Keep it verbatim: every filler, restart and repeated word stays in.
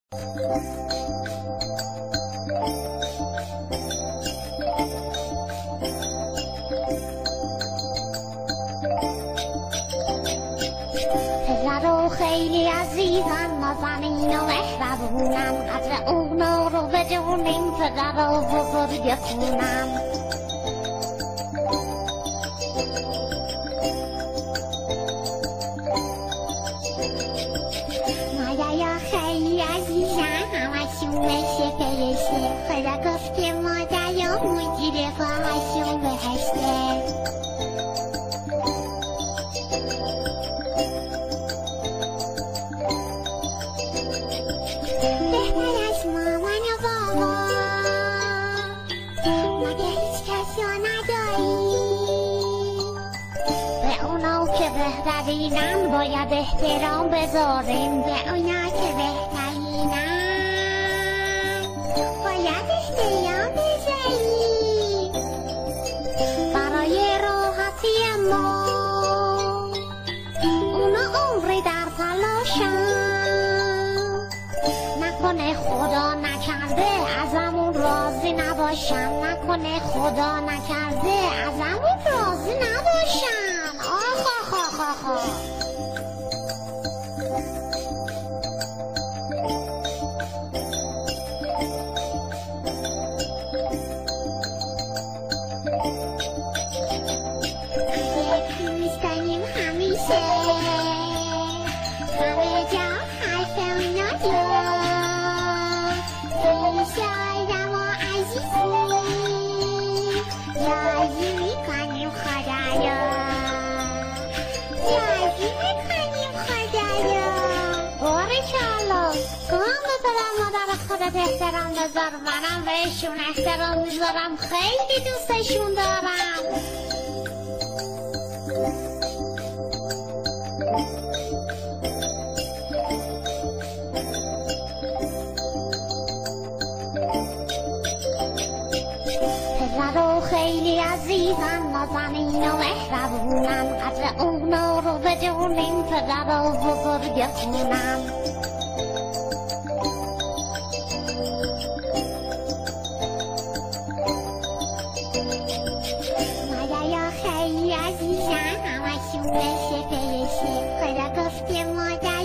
پدر خیلی عزیزن نازنین و مهربونن قدر اونا رو بدونین پدر و بزرگ خونن مادر خیلی عزیزن همشون مثل فرشته خدا گفت که مادرمون زیر پاهاشون بهشته بهتر از مامان و بابا مگه هیچ کسی رو نداری به اونا که بهترینن باید احترام بذاریم به اونا که بهترینن باید احترام بذاریم برای راحتی ما اونا عمری در تلاشن نکنه خدا نکرده ازمون راضی نباشن نکنه خدا نکرده ازمون راضی نباشن آخ آخ آخ آخ آخ اگه میستنیم همیشه همه جا حرف اونا رو شایدم و عزیزی راضی میکنیم خدایا راضی میکنیم خدایا باریکالله گام به پدر مادر خودت احترام بذار منم بهشون احترام میذارم خیلی دوستشون دارم پدر خیلی عزیزن نازنین و مهربونن قدر اونا رو بدونین پدر و بزرگ خونن مادر خیلی عزیزن همشون مثل فرشته خدا گفت که مادر